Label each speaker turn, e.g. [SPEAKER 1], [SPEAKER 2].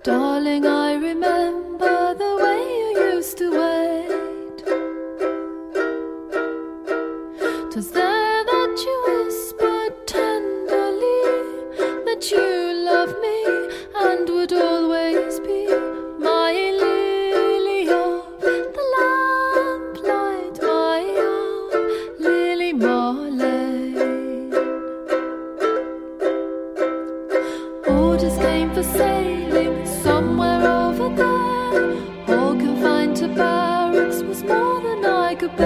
[SPEAKER 1] Darling, I remember the way you used to wait. 'Twas there that you whispered tenderly that you loved me and would always be my lily of the lamplight, my own Lily Marlene. Orders came for sale